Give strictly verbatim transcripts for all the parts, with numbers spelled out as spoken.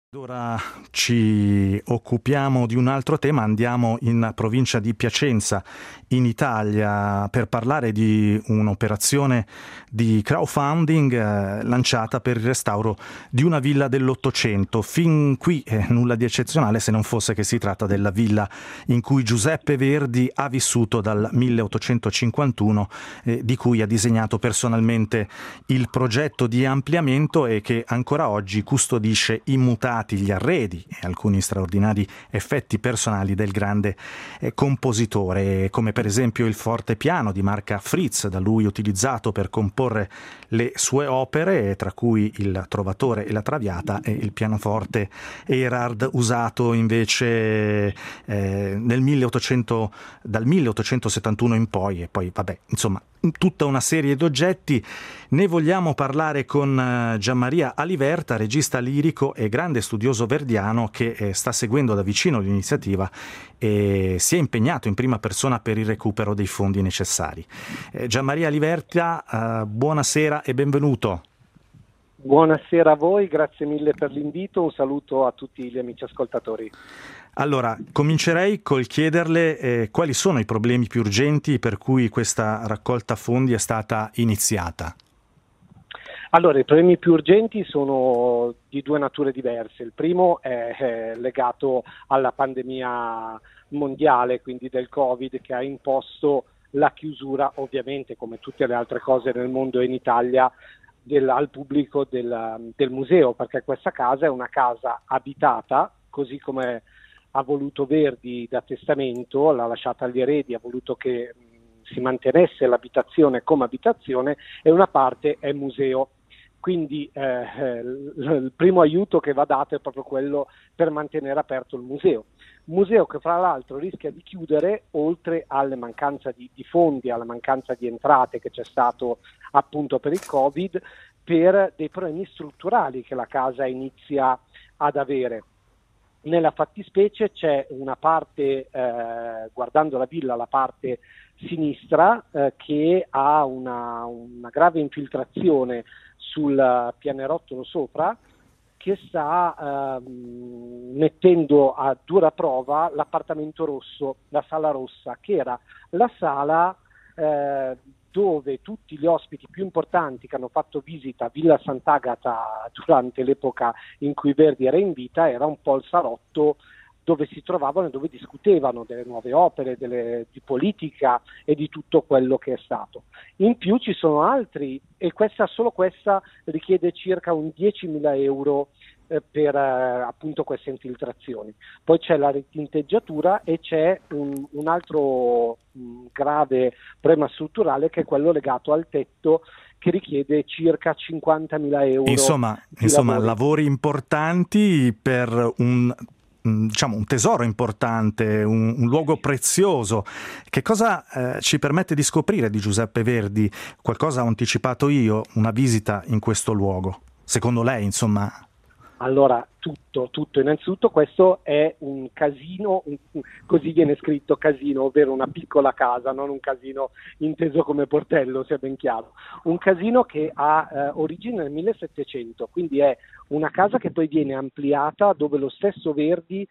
Ora ci occupiamo di un altro tema, andiamo in provincia di Piacenza, in Italia, per parlare di un'operazione di crowdfunding eh, lanciata per il restauro di una villa dell'Ottocento. Fin qui eh, nulla di eccezionale, se non fosse che si tratta della villa in cui Giuseppe Verdi ha vissuto dal milleottocentocinquantuno, eh, di cui ha disegnato personalmente il progetto di ampliamento e che ancora oggi custodisce immutati gli arredi e alcuni straordinari effetti personali del grande eh, compositore, come per esempio il fortepiano di marca Fritz, da lui utilizzato per comporre le sue opere, tra cui il Trovatore e la Traviata, e il pianoforte Erhard, usato invece eh, nel milleottocento, dal milleottocentosettantuno in poi, e poi vabbè, insomma, tutta una serie di oggetti. Ne vogliamo parlare con Gianmaria Aliverta, regista lirico e grande studioso verdiano che eh, sta seguendo da vicino l'iniziativa e si è impegnato in prima persona per il recupero dei fondi necessari. Eh, Gianmaria Aliverta, eh, buonasera e benvenuto. Buonasera a voi, grazie mille per l'invito, un saluto a tutti gli amici ascoltatori. Allora, comincerei col chiederle eh, quali sono i problemi più urgenti per cui questa raccolta fondi è stata iniziata. Allora, i problemi più urgenti sono di due nature diverse. Il primo è, è legato alla pandemia mondiale, quindi del Covid, che ha imposto la chiusura, ovviamente, come tutte le altre cose nel mondo e in Italia, del, al pubblico del, del museo, perché questa casa è una casa abitata, così come ha voluto Verdi da testamento, l'ha lasciata agli eredi, ha voluto che mh, si mantenesse l'abitazione come abitazione, e una parte è museo. Quindi eh, il primo aiuto che va dato è proprio quello per mantenere aperto il museo. Museo che fra l'altro rischia di chiudere, oltre alla mancanza di, di fondi, alla mancanza di entrate che c'è stato appunto per il Covid, per dei problemi strutturali che la casa inizia ad avere. Nella fattispecie c'è una parte, eh, guardando la villa, la parte sinistra, eh, che ha una, una grave infiltrazione sul pianerottolo sopra, che sta eh, mettendo a dura prova l'appartamento rosso, la sala rossa, che era la sala eh, dove tutti gli ospiti più importanti che hanno fatto visita a Villa Sant'Agata durante l'epoca in cui Verdi era in vita, era un po' il salotto dove si trovavano e dove discutevano delle nuove opere, delle, di politica e di tutto quello che è stato. In più ci sono altri, e questa, solo questa richiede circa un diecimila euro eh, per eh, appunto queste infiltrazioni. Poi c'è la ritinteggiatura e c'è un, un altro mh, grave problema strutturale, che è quello legato al tetto, che richiede circa cinquantamila euro. Insomma, insomma lavori. lavori importanti per un diciamo un tesoro importante, un, un luogo prezioso. Che cosa eh, ci permette di scoprire di Giuseppe Verdi? Qualcosa ho anticipato io, una visita in questo luogo, secondo lei, insomma? Allora, tutto, tutto. Innanzitutto questo è un casino, un, così viene scritto casino, ovvero una piccola casa, non un casino inteso come portello, sia ben chiaro. Un casino che ha eh, origine nel millesettecento, quindi è una casa che poi viene ampliata, dove lo stesso Verdi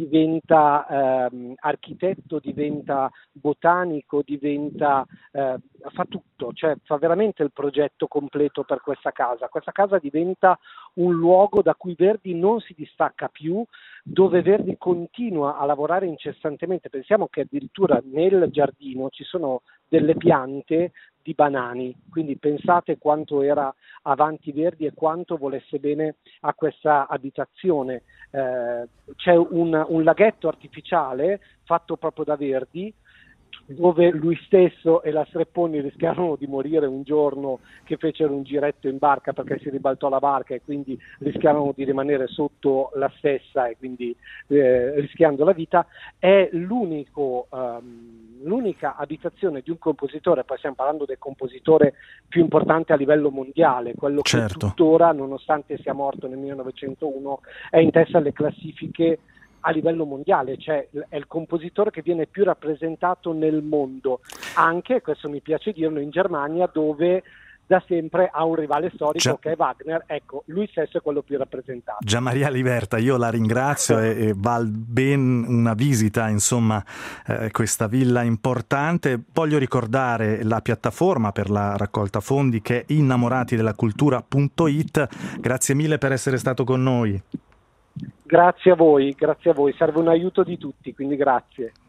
diventa ehm, architetto, diventa botanico, diventa eh, fa tutto, cioè fa veramente il progetto completo per questa casa. Questa casa diventa un luogo da cui Verdi non si distacca più, dove Verdi continua a lavorare incessantemente. Pensiamo che addirittura nel giardino ci sono delle piante di banani, quindi pensate quanto era avanti Verdi e quanto volesse bene a questa abitazione. Eh, c'è un, un laghetto artificiale fatto proprio da Verdi, dove lui stesso e la Strepponi rischiarono di morire un giorno che fecero un giretto in barca, perché si ribaltò la barca e quindi rischiarono di rimanere sotto la stessa, e quindi eh, rischiando la vita. È l'unico, um, l'unica abitazione di un compositore, poi stiamo parlando del compositore più importante a livello mondiale, quello Certo. che tuttora, nonostante sia morto nel millenovecentouno, è in testa alle classifiche a livello mondiale, cioè è il compositore che viene più rappresentato nel mondo, anche, questo mi piace dirlo, in Germania, dove da sempre ha un rivale storico Gia... che è Wagner, ecco, lui stesso è quello più rappresentato. Gianmaria Liberta, io la ringrazio e, e val ben una visita, insomma, eh, questa villa importante. Voglio ricordare la piattaforma per la raccolta fondi che è innamorati della cultura punto it. Grazie mille per essere stato con noi. Grazie a voi, grazie a voi, serve un aiuto di tutti, quindi grazie.